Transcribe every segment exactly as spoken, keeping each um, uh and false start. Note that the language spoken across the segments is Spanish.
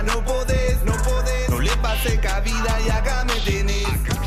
no podés, no podés, no le pasé cabida y acá me tenés.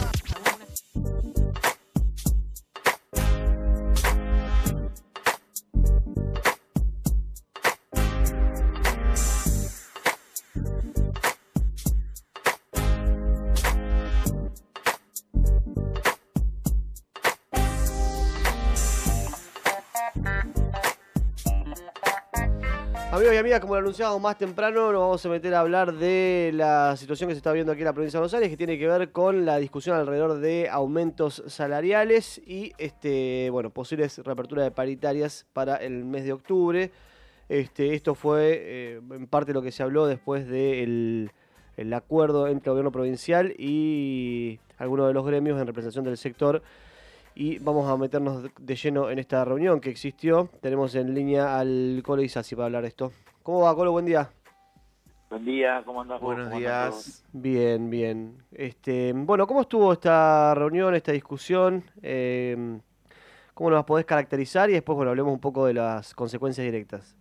Amigos y amigas, como lo anunciábamos más temprano, nos vamos a meter a hablar de la situación que se está viendo aquí en la provincia de Buenos Aires, que tiene que ver con la discusión alrededor de aumentos salariales y este, bueno, posibles reaperturas de paritarias para el mes de octubre. Este, esto fue eh, en parte lo que se habló después del el acuerdo entre el gobierno provincial y algunos de los gremios en representación del sector. Y vamos a meternos de lleno en esta reunión que existió. Tenemos en línea al Colo Isasi para hablar de esto. ¿Cómo va, Colo? Buen día. Buen día, ¿cómo andás? Buenos ¿Cómo días. Bien, bien. Este, bueno, ¿cómo estuvo esta reunión, esta discusión? Eh, ¿Cómo nos podés caracterizar? Y después, bueno, hablemos un poco de las consecuencias directas.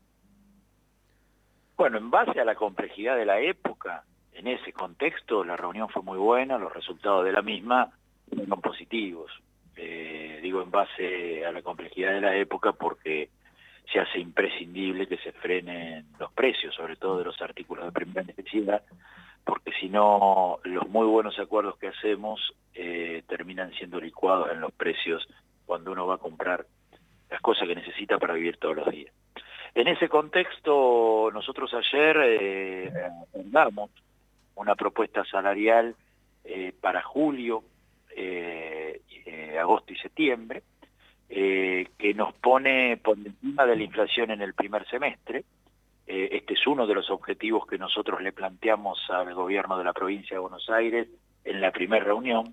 Bueno, en base a la complejidad de la época, en ese contexto, la reunión fue muy buena, los resultados de la misma fueron positivos. Eh, digo en base a la complejidad de la época porque se hace imprescindible que se frenen los precios, sobre todo de los artículos de primera necesidad, porque si no, los muy buenos acuerdos que hacemos eh, terminan siendo licuados en los precios cuando uno va a comprar las cosas que necesita para vivir todos los días. En ese contexto, nosotros ayer eh, damos una propuesta salarial eh, para julio, eh, eh, agosto y septiembre, eh, que nos pone por encima de la inflación en el primer semestre. Eh, este es uno de los objetivos que nosotros le planteamos al gobierno de la provincia de Buenos Aires en la primera reunión.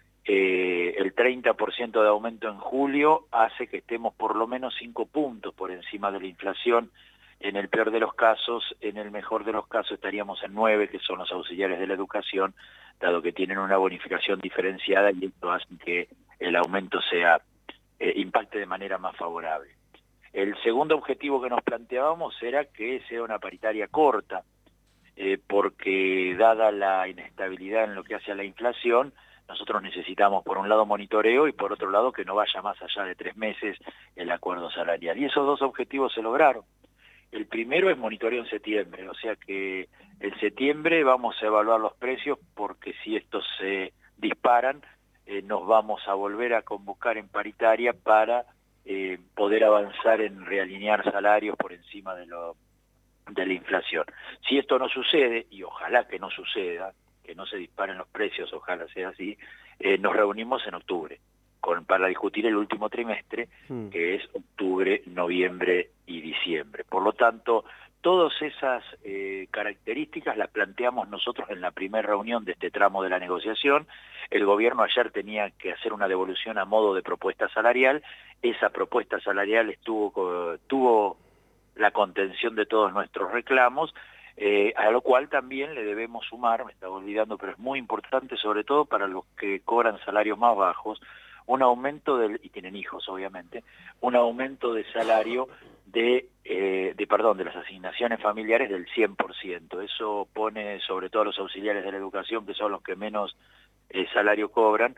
Eh, el treinta por ciento de aumento en julio hace que estemos por lo menos cinco puntos por encima de la inflación. En el peor de los casos, en el mejor de los casos estaríamos en nueve, que son los auxiliares de la educación, dado que tienen una bonificación diferenciada y esto hace que el aumento sea eh, impacte de manera más favorable. El segundo objetivo que nos planteábamos era que sea una paritaria corta, eh, porque dada la inestabilidad en lo que hace a la inflación, nosotros necesitamos por un lado monitoreo y por otro lado que no vaya más allá de tres meses el acuerdo salarial. Y esos dos objetivos se lograron. El primero es monitoreo en septiembre, o sea que en septiembre vamos a evaluar los precios porque si estos se disparan, eh, nos vamos a volver a convocar en paritaria para eh, poder avanzar en realinear salarios por encima de, lo, de la inflación. Si esto no sucede, y ojalá que no suceda, que no se disparen los precios, ojalá sea así, eh, nos reunimos en octubre con, para discutir el último trimestre, hmm. que es octubre, noviembre y diciembre. Por lo tanto, todas esas eh, características las planteamos nosotros en la primera reunión de este tramo de la negociación. El gobierno ayer tenía que hacer una devolución a modo de propuesta salarial. Esa propuesta salarial estuvo tuvo la contención de todos nuestros reclamos, Eh, a lo cual también le debemos sumar, me estaba olvidando, pero es muy importante, sobre todo para los que cobran salarios más bajos, un aumento del, y tienen hijos obviamente, un aumento de salario de, eh, de perdón, de las asignaciones familiares del cien por ciento. Eso pone sobre todo a los auxiliares de la educación, que son los que menos eh, salario cobran,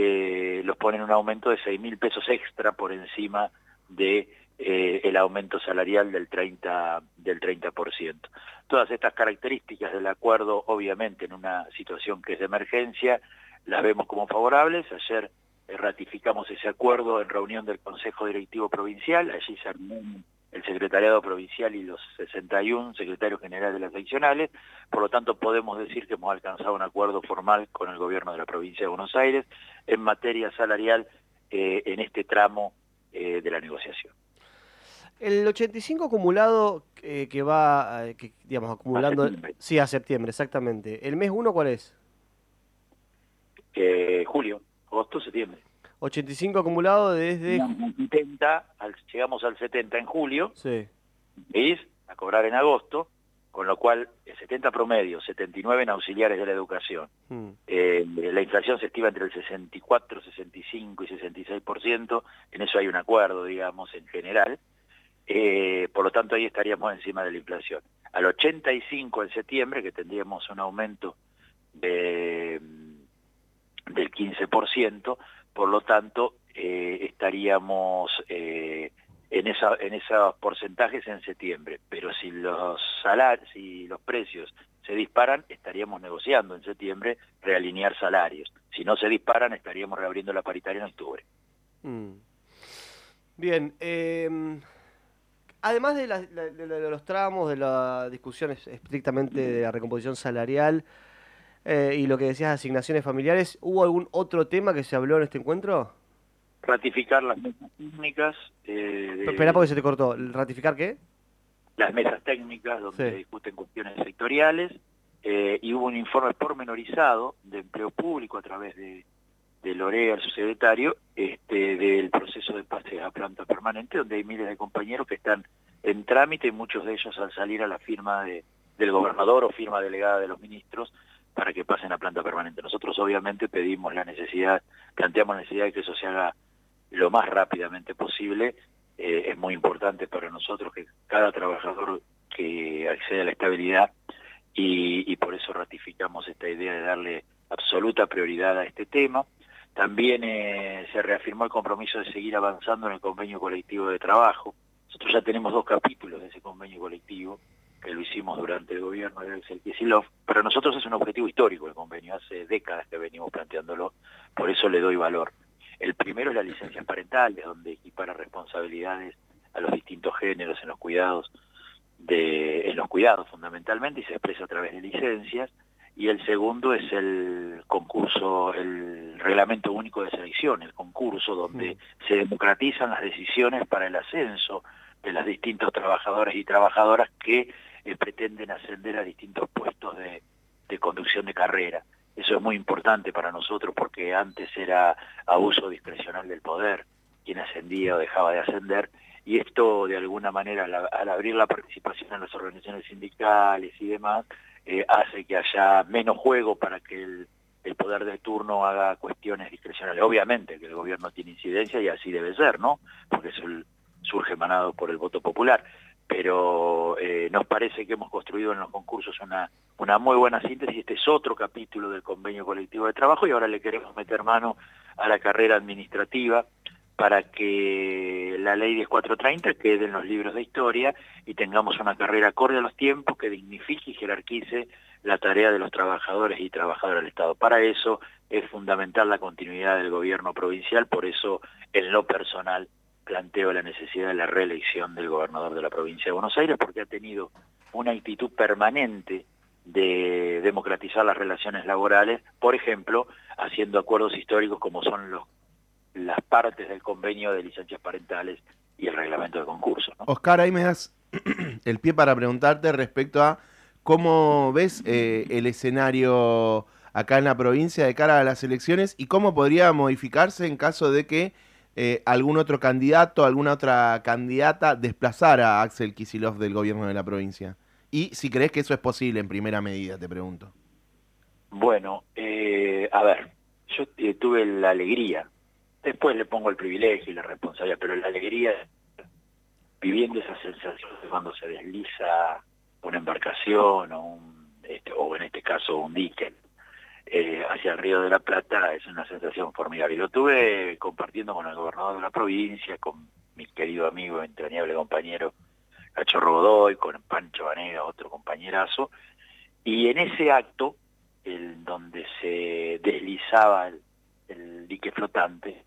eh, los ponen un aumento de seis mil pesos extra por encima de Eh, el aumento salarial del treinta por ciento. Todas estas características del acuerdo, obviamente en una situación que es de emergencia, las vemos como favorables. Ayer eh, ratificamos ese acuerdo en reunión del Consejo Directivo Provincial, allí se armó el Secretariado Provincial y los sesenta y uno Secretarios Generales de las seccionales, por lo tanto podemos decir que hemos alcanzado un acuerdo formal con el gobierno de la provincia de Buenos Aires en materia salarial eh, en este tramo eh, de la negociación. El ochenta y cinco acumulado eh, que va, eh, que, digamos, acumulando... A sí, a septiembre, exactamente. ¿El mes uno cuál es? Eh, julio, agosto, septiembre. ochenta y cinco acumulado desde... setenta, al, llegamos al setenta en julio, sí. ¿veis? A cobrar en agosto, con lo cual el setenta promedio, setenta y nueve en auxiliares de la educación. Hmm. Eh, la inflación se estima entre el sesenta y cuatro, sesenta y cinco y sesenta y seis por ciento, en eso hay un acuerdo, digamos, en general. Eh, por lo tanto, ahí estaríamos encima de la inflación. al ochenta y cinco en septiembre, que tendríamos un aumento de, del quince por ciento, por lo tanto eh, estaríamos eh, en, esa, en esos porcentajes en septiembre, pero si los salarios, si los precios se disparan, estaríamos negociando en septiembre realinear salarios. Si no se disparan, estaríamos reabriendo la paritaria en octubre. Mm. Bien, eh, además de, la, de, de los tramos, de las discusiones estrictamente de la recomposición salarial eh, y lo que decías, asignaciones familiares, ¿hubo algún otro tema que se habló en este encuentro? Ratificar las mesas técnicas. Eh, de, Espera porque se te cortó. ¿Ratificar qué? Las mesas técnicas donde sí. se discuten cuestiones sectoriales eh, y hubo un informe pormenorizado de empleo público a través de, de Lorea, el subsecretario, este, del proceso de pase a planta permanente, donde hay miles de compañeros que están en trámite y muchos de ellos al salir a la firma de, del gobernador o firma delegada de los ministros para que pasen a planta permanente. Nosotros obviamente pedimos la necesidad, planteamos la necesidad de que eso se haga lo más rápidamente posible. Eh, es muy importante para nosotros que cada trabajador que acceda a la estabilidad y, y por eso ratificamos esta idea de darle absoluta prioridad a este tema. También eh, se reafirmó el compromiso de seguir avanzando en el convenio colectivo de trabajo. Nosotros ya tenemos dos capítulos de ese convenio colectivo, que lo hicimos durante el gobierno de Axel Kicillof. Para nosotros es un objetivo histórico el convenio, hace décadas que venimos planteándolo, por eso le doy valor. El primero es la licencia parental, donde equipara responsabilidades a los distintos géneros en los cuidados, de, en los cuidados fundamentalmente, y se expresa a través de licencias. Y el segundo es el concurso, el reglamento único de selección, el concurso donde mm. se democratizan las decisiones para el ascenso de los distintos trabajadores y trabajadoras que eh, pretenden ascender a distintos puestos de, de conducción de carrera. Eso es muy importante para nosotros porque antes era abuso discrecional del poder, quien ascendía o dejaba de ascender, y esto de alguna manera al, al abrir la participación en las organizaciones sindicales y demás, eh, hace que haya menos juego para que el, el poder de turno haga cuestiones discrecionales. Obviamente que el gobierno tiene incidencia y así debe ser, ¿no? Porque eso surge emanado por el voto popular. Pero eh, nos parece que hemos construido en los concursos una, una muy buena síntesis. Este es otro capítulo del convenio colectivo de trabajo y ahora le queremos meter mano a la carrera administrativa para que la ley diez mil cuatrocientos treinta quede en los libros de historia y tengamos una carrera acorde a los tiempos que dignifique y jerarquice la tarea de los trabajadores y trabajadoras del Estado. Para eso es fundamental la continuidad del gobierno provincial, por eso en lo personal planteo la necesidad de la reelección del gobernador de la provincia de Buenos Aires, porque ha tenido una actitud permanente de democratizar las relaciones laborales, por ejemplo, haciendo acuerdos históricos como son los, las partes del convenio de licencias parentales y el reglamento de concurso, ¿no? Oscar, ahí me das el pie para preguntarte respecto a cómo ves eh, el escenario acá en la provincia de cara a las elecciones y cómo podría modificarse en caso de que Eh, algún otro candidato, alguna otra candidata desplazar a Axel Kicillof del gobierno de la provincia. Y si crees que eso es posible en primera medida, te pregunto. Bueno, eh, a ver, yo eh, tuve la alegría, después le pongo el privilegio y la responsabilidad, pero la alegría viviendo esa sensación de cuando se desliza una embarcación o, un, este, o en este caso un dique, Eh, hacia el Río de la Plata, es una sensación formidable. Y lo tuve compartiendo con el gobernador de la provincia, con mi querido amigo, entrañable compañero Cachorro Godoy, con Pancho Vanega, otro compañerazo, y en ese acto, el, donde se deslizaba el, el dique flotante,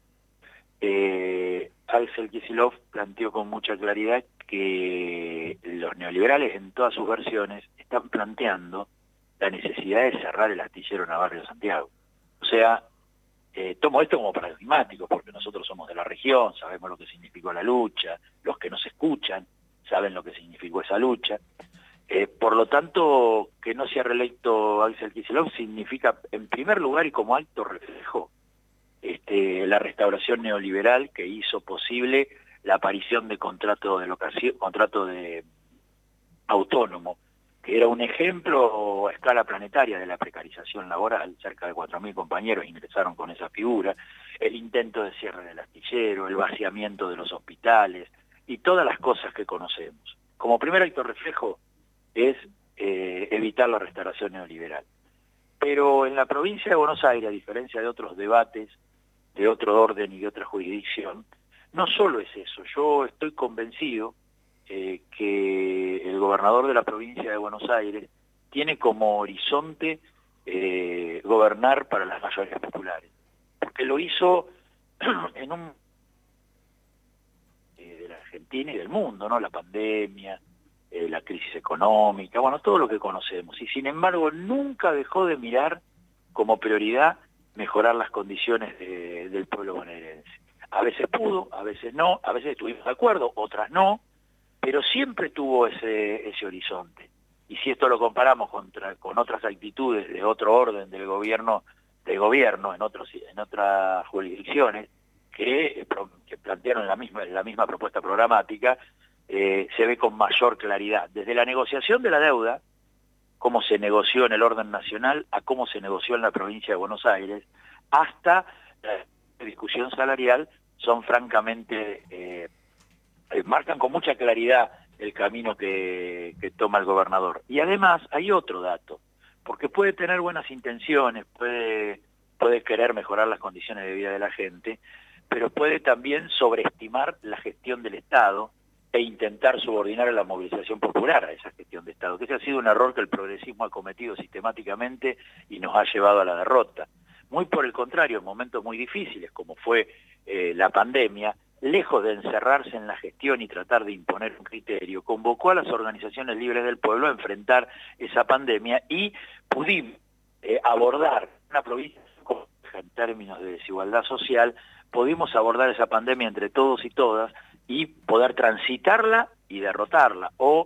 eh, Axel Kicillof planteó con mucha claridad que los neoliberales en todas sus versiones están planteando la necesidad de cerrar el astillero Navarro de Santiago. O sea, eh, tomo esto como paradigmático, porque nosotros somos de la región, sabemos lo que significó la lucha, los que nos escuchan saben lo que significó esa lucha. Eh, por lo tanto, que no sea reelecto Axel Kicillof significa, en primer lugar y como alto reflejo, este, la restauración neoliberal que hizo posible la aparición de contrato de locación, contrato de autónomo, que era un ejemplo a escala planetaria de la precarización laboral. Cerca de cuatro mil compañeros ingresaron con esa figura, el intento de cierre del astillero, el vaciamiento de los hospitales y todas las cosas que conocemos. Como primer acto reflejo, es eh, evitar la restauración neoliberal. Pero en la provincia de Buenos Aires, a diferencia de otros debates de otro orden y de otra jurisdicción, no solo es eso. Yo estoy convencido eh, que el gobernador de la provincia de Buenos Aires tiene como horizonte eh, gobernar para las mayorías populares, porque lo hizo en un eh, de la Argentina y del mundo, ¿no? La pandemia, eh, la crisis económica, bueno, todo lo que conocemos, y sin embargo nunca dejó de mirar como prioridad mejorar las condiciones de, del pueblo bonaerense. A veces pudo, a veces no, a veces estuvimos de acuerdo, otras no, pero siempre tuvo ese, ese horizonte. Y si esto lo comparamos contra, con otras actitudes de otro orden del gobierno, de gobierno en otros en otras jurisdicciones que, que plantearon la misma, la misma propuesta programática, eh, se ve con mayor claridad. Desde la negociación de la deuda, cómo se negoció en el orden nacional, a cómo se negoció en la provincia de Buenos Aires, hasta la discusión salarial, son francamente, eh, marcan con mucha claridad el camino que, que toma el gobernador. Y además hay otro dato, porque puede tener buenas intenciones, puede, puede querer mejorar las condiciones de vida de la gente, pero puede también sobreestimar la gestión del Estado e intentar subordinar a la movilización popular a esa gestión de Estado, que ese ha sido un error que el progresismo ha cometido sistemáticamente y nos ha llevado a la derrota. Muy por el contrario, en momentos muy difíciles, como fue eh, la pandemia, lejos de encerrarse en la gestión y tratar de imponer un criterio, convocó a las organizaciones libres del pueblo a enfrentar esa pandemia y pudimos eh, abordar una provincia en términos de desigualdad social, pudimos abordar esa pandemia entre todos y todas y poder transitarla y derrotarla. O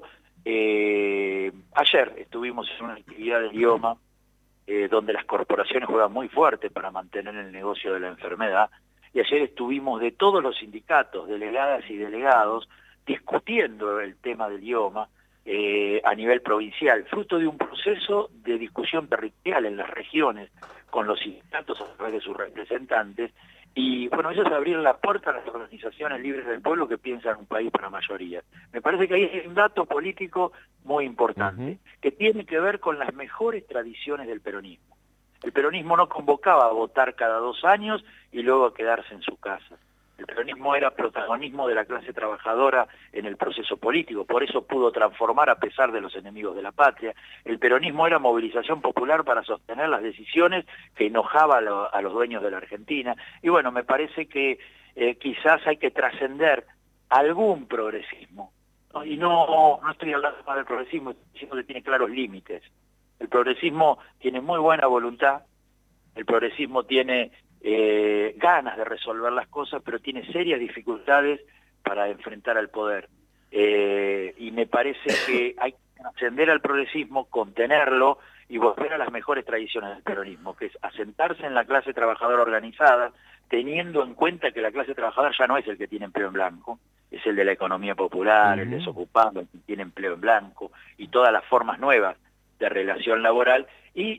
eh, ayer estuvimos en una actividad del idioma eh, donde las corporaciones juegan muy fuerte para mantener el negocio de la enfermedad, y ayer estuvimos de todos los sindicatos, delegadas y delegados, discutiendo el tema del idioma eh, a nivel provincial, fruto de un proceso de discusión territorial en las regiones con los sindicatos a través de sus representantes. Y bueno, ellos abrieron la puerta a las organizaciones libres del pueblo que piensan un país para mayoría. Me parece que ahí hay un dato político muy importante, uh-huh. que tiene que ver con las mejores tradiciones del peronismo. El peronismo no convocaba a votar cada dos años y luego a quedarse en su casa. El peronismo era protagonismo de la clase trabajadora en el proceso político, por eso pudo transformar a pesar de los enemigos de la patria. El peronismo era movilización popular para sostener las decisiones que enojaba a, lo, a los dueños de la Argentina. Y bueno, me parece que eh, quizás hay que trascender algún progresismo, ¿no? Y no, no estoy hablando más del progresismo, estoy diciendo que tiene claros límites. El progresismo tiene muy buena voluntad, el progresismo tiene eh, ganas de resolver las cosas, pero tiene serias dificultades para enfrentar al poder. Eh, y me parece que hay que ascender al progresismo, contenerlo y volver a las mejores tradiciones del peronismo, que es asentarse en la clase trabajadora organizada, teniendo en cuenta que la clase trabajadora ya no es el que tiene empleo en blanco, es el de la economía popular, uh-huh. el desocupado, el que tiene empleo en blanco, y todas las formas nuevas de relación laboral, y,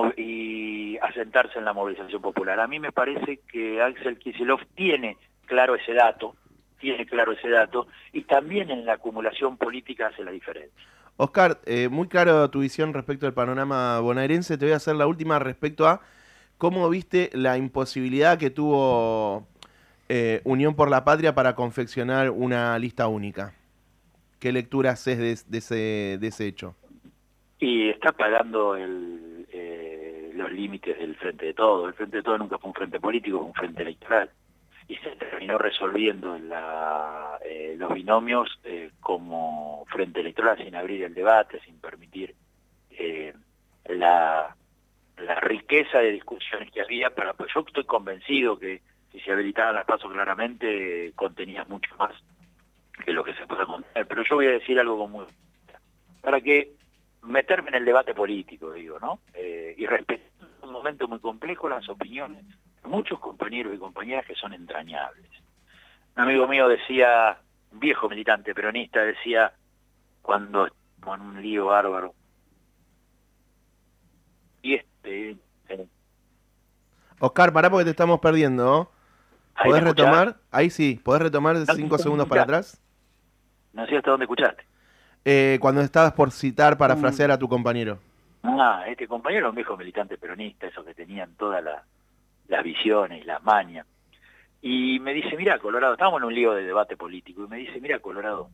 y asentarse en la movilización popular. A mí me parece que Axel Kicillof tiene claro ese dato, tiene claro ese dato, y también en la acumulación política hace la diferencia. Oscar, eh, muy claro tu visión respecto al panorama bonaerense. Te voy a hacer la última respecto a cómo viste la imposibilidad que tuvo eh, Unión por la Patria para confeccionar una lista única. ¿Qué lectura haces de, de, ese, de ese hecho? Y está pagando el, eh, los límites del Frente de Todo. El Frente de Todo nunca fue un frente político, fue un frente electoral. Y se terminó resolviendo en la, eh, los binomios eh, como frente electoral, sin abrir el debate, sin permitir eh, la, la riqueza de discusiones que había. Para, pues yo estoy convencido que si se habilitaban las pasos claramente, contenía mucho más que lo que se puede contener. Pero yo voy a decir algo como muy... para que meterme en el debate político, digo, ¿no? Eh, y respetar un momento muy complejo las opiniones de muchos compañeros y compañeras que son entrañables. Un amigo mío decía, un viejo militante peronista, decía, cuando con un lío bárbaro, y este... Eh, Oscar, pará porque te estamos perdiendo, ¿no? ¿Podés retomar? Ahí sí, ¿podés retomar de cinco segundos para atrás? No sé hasta dónde escuchaste. Eh, cuando estabas por citar, para Mm. frasear a tu compañero. Ah, este compañero era un viejo militante peronista, esos que tenían todas la, las visiones, las mañas. Y me dice, mira, Colorado, estábamos en un lío de debate político, y me dice, mira, Colorado,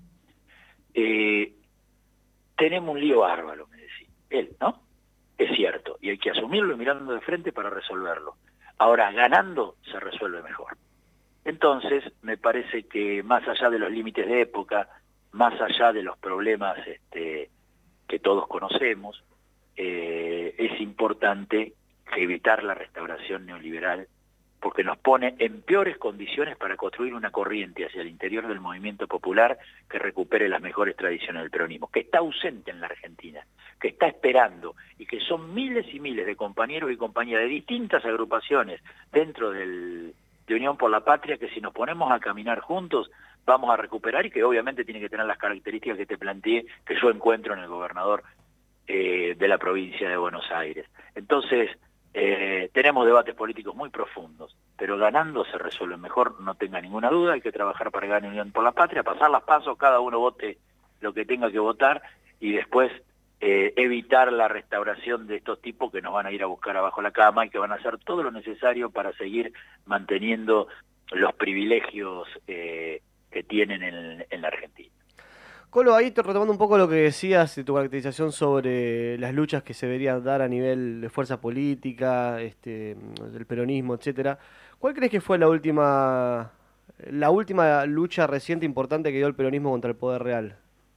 eh, tenemos un lío bárbaro, me decía. Él, ¿no? Es cierto, y hay que asumirlo mirando de frente para resolverlo. Ahora, ganando se resuelve mejor. Entonces, me parece que más allá de los límites de época, más allá de los problemas este, que todos conocemos, eh, es importante evitar la restauración neoliberal, porque nos pone en peores condiciones para construir una corriente hacia el interior del movimiento popular que recupere las mejores tradiciones del peronismo, que está ausente en la Argentina, que está esperando, y que son miles y miles de compañeros y compañeras de distintas agrupaciones dentro del, de Unión por la Patria, que si nos ponemos a caminar juntos vamos a recuperar, y que obviamente tiene que tener las características que te planteé, que yo encuentro en el gobernador eh, de la provincia de Buenos Aires. Entonces, Eh, tenemos debates políticos muy profundos, pero ganando se resuelve mejor, no tenga ninguna duda. Hay que trabajar para ganar Unión por la Patria, pasar las pasos, cada uno vote lo que tenga que votar, y después eh, evitar la restauración de estos tipos que nos van a ir a buscar abajo la cama y que van a hacer todo lo necesario para seguir manteniendo los privilegios eh, que tienen en, en la Argentina. Colo, ahí te retomando un poco lo que decías de tu caracterización sobre las luchas que se deberían dar a nivel de fuerza política, este, del peronismo, etcétera. ¿Cuál crees que fue la última, la última lucha reciente importante que dio el peronismo contra el poder real?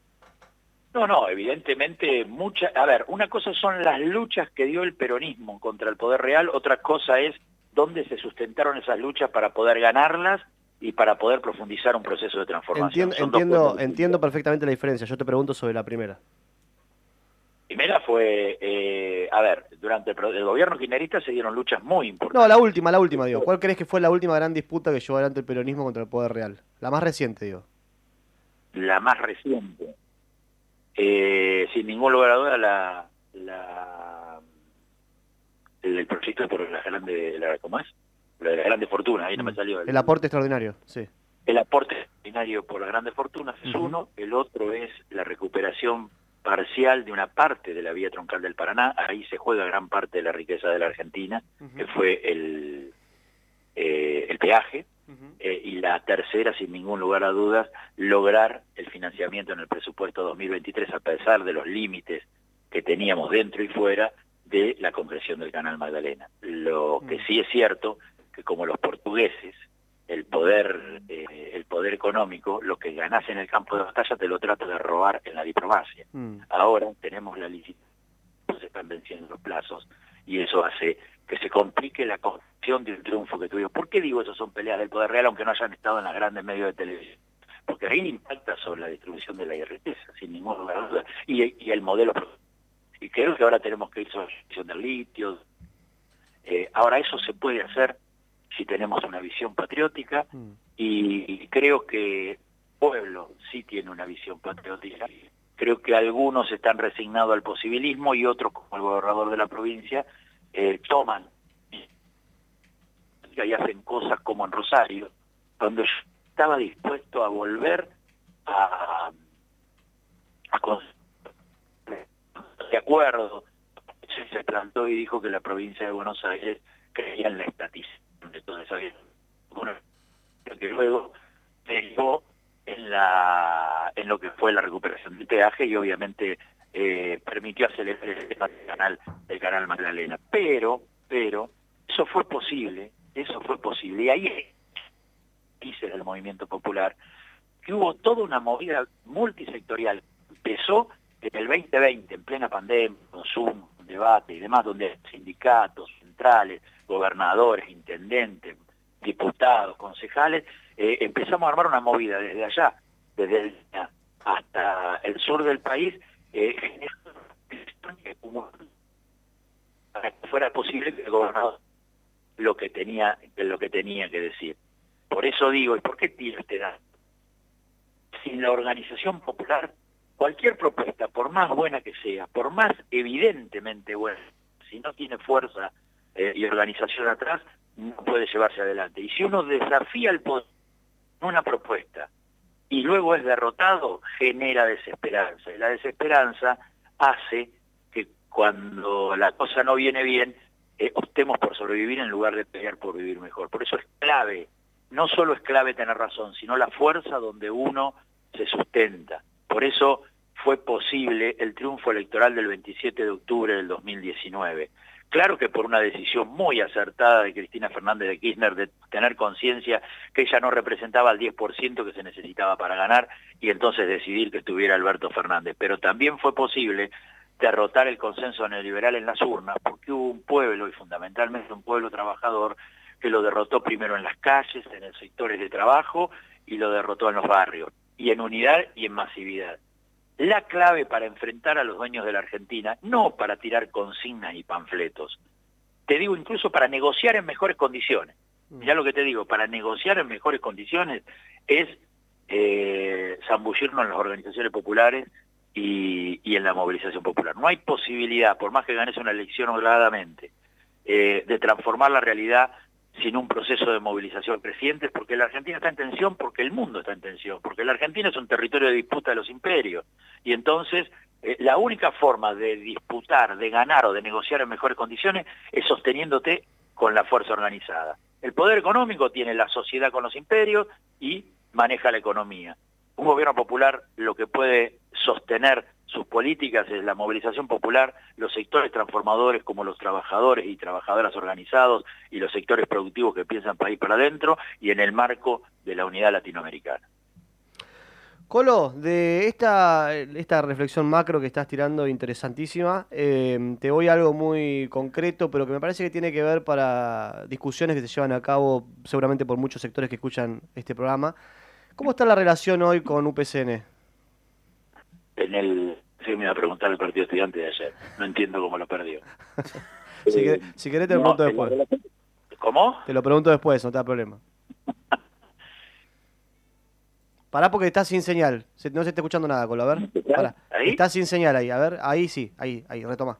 No, no, evidentemente mucha. A ver, una cosa son las luchas que dio el peronismo contra el poder real, otra cosa es dónde se sustentaron esas luchas para poder ganarlas y para poder profundizar un proceso de transformación. Entiendo, entiendo, entiendo perfectamente la diferencia. Yo te pregunto sobre la primera. Primera fue, eh, a ver, durante el, el gobierno kirchnerista se dieron luchas muy importantes. No, la última, la última, digo. ¿Cuál crees que fue la última gran disputa que llevó adelante el peronismo contra el poder real? La más reciente, digo. La más reciente. Eh, sin ningún lugar a duda, la, la, el, el proyecto por la grande, la, ¿cómo es? La de la grande fortuna, ahí no me salió. El, el aporte extraordinario, sí. El aporte extraordinario por las grandes fortunas es uh-huh. uno, el otro es la recuperación parcial de una parte de la vía troncal del Paraná, ahí se juega gran parte de la riqueza de la Argentina, uh-huh. que fue el, eh, el peaje, uh-huh. eh, y la tercera, sin ningún lugar a dudas, lograr el financiamiento en el presupuesto dos mil veintitrés, a pesar de los límites que teníamos dentro y fuera de la concreción del Canal Magdalena. Lo uh-huh. que sí es cierto, que como los portugueses, el poder eh, el poder económico, lo que ganás en el campo de batalla te lo trata de robar en la diplomacia. Mm. Ahora tenemos la licitación, se están venciendo los plazos, y eso hace que se complique la construcción de un triunfo que tuvimos. ¿Por qué digo eso son peleas del poder real, aunque no hayan estado en los grandes medios de televisión? Porque ahí impacta sobre la distribución de la riqueza, sin ningún lugar a duda, y, y el modelo. Y creo que ahora tenemos que ir sobre la distribución del litio. Eh, ahora eso se puede hacer si tenemos una visión patriótica, mm. y creo que el pueblo sí tiene una visión patriótica. Creo que algunos están resignados al posibilismo y otros, como el gobernador de la provincia, eh, toman y hacen cosas como en Rosario, donde yo estaba dispuesto a volver a, a de acuerdo. Se plantó y dijo que la provincia de Buenos Aires creía en la estatización de toda esa vida. Bueno, que luego derivó en la en lo que fue la recuperación del peaje y obviamente eh, permitió acelerar el tema del canal del canal Magdalena. Pero, pero, eso fue posible, eso fue posible. Y ahí dice el movimiento popular que hubo toda una movida multisectorial. Empezó en el veinte veinte, en plena pandemia, con Zoom, debate y demás, donde sindicatos, centrales, gobernadores, intendentes, diputados, concejales, eh, empezamos a armar una movida desde allá, desde el, hasta el sur del país, eh, para que fuera posible que el gobernador lo que tenía, lo que tenía que decir. Por eso digo, ¿y por qué tiro este dato? Sin la organización popular, cualquier propuesta, por más buena que sea, por más evidentemente buena, si no tiene fuerza eh, y organización atrás, no puede llevarse adelante. Y si uno desafía el poder, una propuesta y luego es derrotado, genera desesperanza. Y la desesperanza hace que cuando la cosa no viene bien, eh, optemos por sobrevivir en lugar de pelear por vivir mejor. Por eso es clave, no solo es clave tener razón, sino la fuerza donde uno se sustenta. Por eso fue posible el triunfo electoral del veintisiete de octubre del dos mil diecinueve. Claro que por una decisión muy acertada de Cristina Fernández de Kirchner de tener conciencia que ella no representaba el diez por ciento que se necesitaba para ganar y entonces decidir que estuviera Alberto Fernández. Pero también fue posible derrotar el consenso neoliberal en las urnas porque hubo un pueblo, y fundamentalmente un pueblo trabajador, que lo derrotó primero en las calles, en los sectores de trabajo, y lo derrotó en los barrios, y en unidad y en masividad. La clave para enfrentar a los dueños de la Argentina, no para tirar consignas y panfletos, te digo incluso para negociar en mejores condiciones. Mirá lo que te digo, para negociar en mejores condiciones es eh, zambullirnos en las organizaciones populares y, y en la movilización popular. No hay posibilidad, por más que ganes una elección holgadamente, eh, de transformar la realidad sin un proceso de movilización creciente, porque la Argentina está en tensión, porque el mundo está en tensión, porque la Argentina es un territorio de disputa de los imperios, y entonces eh, la única forma de disputar, de ganar o de negociar en mejores condiciones es sosteniéndote con la fuerza organizada. El poder económico tiene la sociedad con los imperios y maneja la economía. Un gobierno popular lo que puede sostener sus políticas es la movilización popular, los sectores transformadores como los trabajadores y trabajadoras organizados y los sectores productivos que piensan país para adentro y en el marco de la unidad latinoamericana. Colo, de esta, esta reflexión macro que estás tirando interesantísima, eh, te voy a algo muy concreto, pero que me parece que tiene que ver para discusiones que se llevan a cabo seguramente por muchos sectores que escuchan este programa. ¿Cómo está la relación hoy con U P C N? En el, sí, me iba a preguntar el partido estudiante de ayer, no entiendo cómo lo perdió. si, eh, querés, si querés te lo no, pregunto después. ¿Cómo? Te lo pregunto después, no te da problema. Pará porque estás sin señal, se, no se está escuchando nada, Colo, a ver. Pará. ¿Ahí? Estás sin señal ahí, a ver, ahí sí, ahí, ahí, retoma.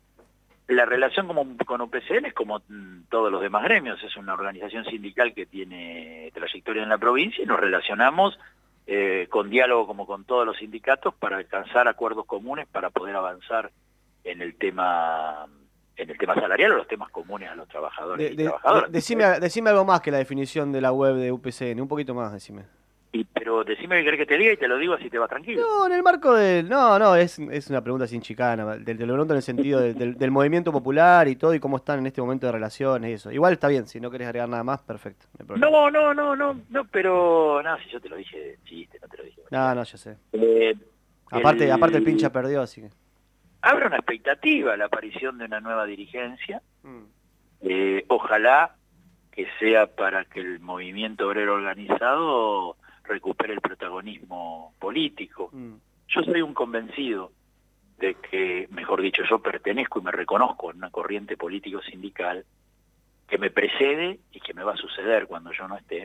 La relación como, con U P C N es como mm, todos los demás gremios, es una organización sindical que tiene trayectoria en la provincia y nos relacionamos eh, con diálogo como con todos los sindicatos para alcanzar acuerdos comunes para poder avanzar en el tema en el tema salarial o los temas comunes a los trabajadores De, y de, trabajadoras. De, decime, decime algo más que la definición de la web de U P C N, un poquito más, decime. Y, pero decime qué querés que te diga y te lo digo así te va tranquilo. No, en el marco del... No, no, es, es una pregunta sin chicana. Te, te lo pregunto en el sentido de, del, del movimiento popular y todo, y cómo están en este momento de relaciones y eso. Igual está bien, si no querés agregar nada más, perfecto. No, no, no, no, no, no, pero... No, si yo te lo dije de chiste, no te lo dije. No, no, ya sé. Eh, aparte, el... aparte el pincha perdió, así que... Habrá una expectativa la aparición de una nueva dirigencia. Mm. Eh, ojalá que sea para que el movimiento obrero organizado recupere el protagonismo político. Mm. Yo soy un convencido de que, mejor dicho, yo pertenezco y me reconozco en una corriente político-sindical que me precede y que me va a suceder cuando yo no esté,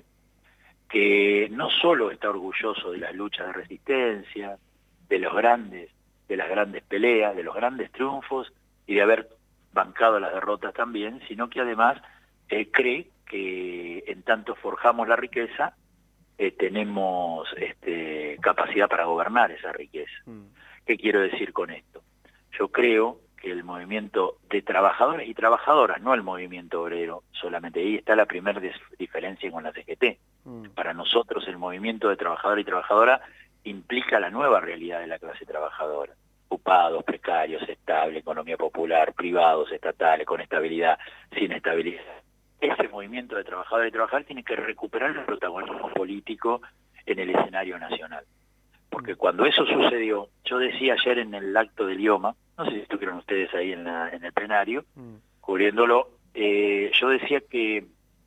que no solo está orgulloso de las luchas de resistencia, de los grandes, de las grandes peleas, de los grandes triunfos y de haber bancado las derrotas también, sino que además eh, cree que en tanto forjamos la riqueza, Eh, tenemos este, capacidad para gobernar esa riqueza. Mm. ¿Qué quiero decir con esto? Yo creo que el movimiento de trabajadores y trabajadoras, no el movimiento obrero solamente, ahí está la primera diferencia con la C G T. Mm. Para nosotros el movimiento de trabajador y trabajadora implica la nueva realidad de la clase trabajadora. Ocupados, precarios, estable, economía popular, privados, estatales, con estabilidad, sin estabilidad. Ese movimiento de trabajadores y trabajadoras tiene que recuperar el protagonismo político en el escenario nacional. Porque cuando eso sucedió, yo decía ayer en el acto del I O M A, no sé si estuvieron ustedes ahí en, la, en el plenario, mm. cubriéndolo, eh, yo decía que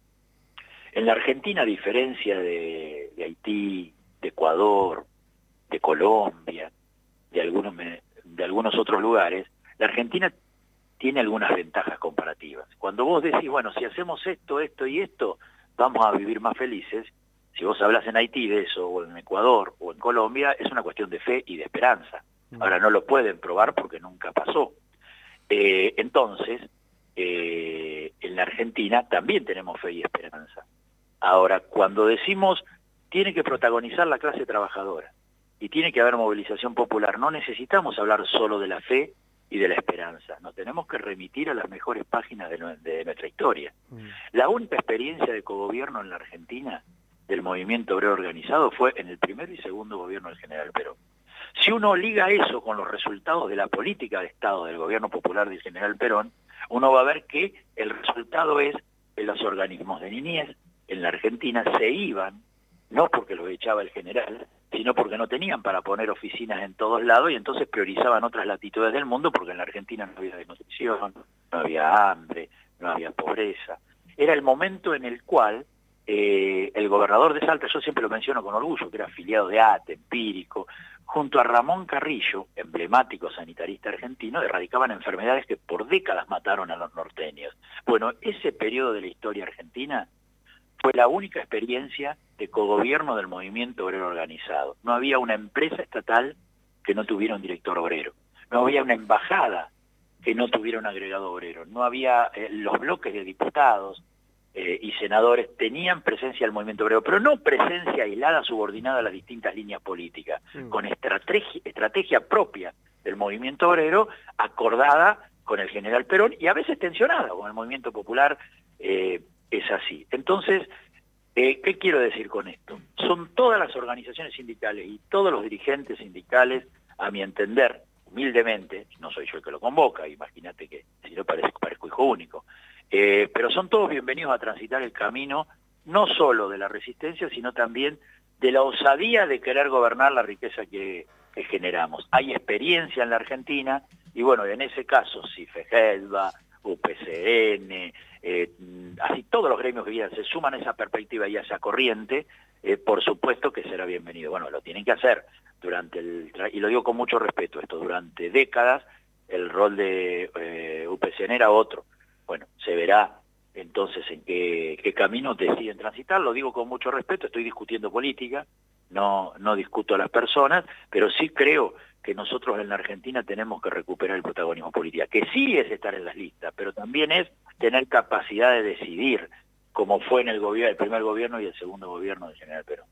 en la Argentina, a diferencia de, de Haití, de Ecuador, de Colombia, de algunos, de algunos otros lugares, la Argentina tiene algunas ventajas comparativas. Cuando vos decís, bueno, si hacemos esto, esto y esto, vamos a vivir más felices, si vos hablas en Haití de eso, o en Ecuador, o en Colombia, es una cuestión de fe y de esperanza. Ahora, no lo pueden probar porque nunca pasó. Eh, entonces, eh, en la Argentina también tenemos fe y esperanza. Ahora, cuando decimos tiene que protagonizar la clase trabajadora y tiene que haber movilización popular. No necesitamos hablar solo de la fe y de la esperanza, nos tenemos que remitir a las mejores páginas de, de nuestra historia. Mm. La única experiencia de cogobierno en la Argentina del movimiento obrero organizado fue en el primer y segundo gobierno del general Perón. Si uno liga eso con los resultados de la política de Estado del gobierno popular del general Perón, uno va a ver que el resultado es que los organismos de niñez en la Argentina se iban, no porque los echaba el general, sino porque no tenían para poner oficinas en todos lados y entonces priorizaban otras latitudes del mundo porque en la Argentina no había desnutrición, no había hambre, no había pobreza. Era el momento en el cual eh, el gobernador de Salta, yo siempre lo menciono con orgullo, que era afiliado de A T E, empírico, junto a Ramón Carrillo, emblemático sanitarista argentino, erradicaban enfermedades que por décadas mataron a los norteños. Bueno, ese periodo de la historia argentina fue la única experiencia de cogobierno del movimiento obrero organizado. No había una empresa estatal que no tuviera un director obrero. No había una embajada que no tuviera un agregado obrero. No había eh, los bloques de diputados eh, y senadores tenían presencia del movimiento obrero, pero no presencia aislada subordinada a las distintas líneas políticas, mm. con estrategia, estrategia propia del movimiento obrero acordada con el general Perón y a veces tensionada con el movimiento popular. eh, Es así. Entonces, eh, ¿qué quiero decir con esto? Son todas las organizaciones sindicales y todos los dirigentes sindicales, a mi entender, humildemente, no soy yo el que lo convoca, imagínate que si no parezco, parezco hijo único, eh, pero son todos bienvenidos a transitar el camino, no solo de la resistencia, sino también de la osadía de querer gobernar la riqueza que, que generamos. Hay experiencia en la Argentina, y bueno, en ese caso, si FEGELBA, U P C N, eh, así todos los gremios que quieran se suman a esa perspectiva y a esa corriente, eh, por supuesto que será bienvenido. Bueno, lo tienen que hacer durante el, y lo digo con mucho respeto, esto durante décadas el rol de eh, U P C N era otro. Bueno, se verá entonces en qué, qué camino deciden transitar, lo digo con mucho respeto, estoy discutiendo política, no, no discuto a las personas, pero sí creo que nosotros en la Argentina tenemos que recuperar el protagonismo político, que sí es estar en las listas, pero también es tener capacidad de decidir, como fue en el gobierno, el primer gobierno y el segundo gobierno del general Perón.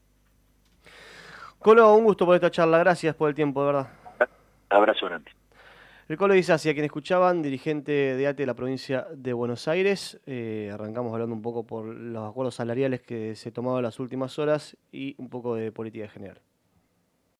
Colo, un gusto por esta charla, gracias por el tiempo, de verdad. Abrazo grande. El Colo Disasi, a quien escuchaban, dirigente de A T E de la provincia de Buenos Aires. Eh, arrancamos hablando un poco por los acuerdos salariales que se tomaron en las últimas horas y un poco de política general.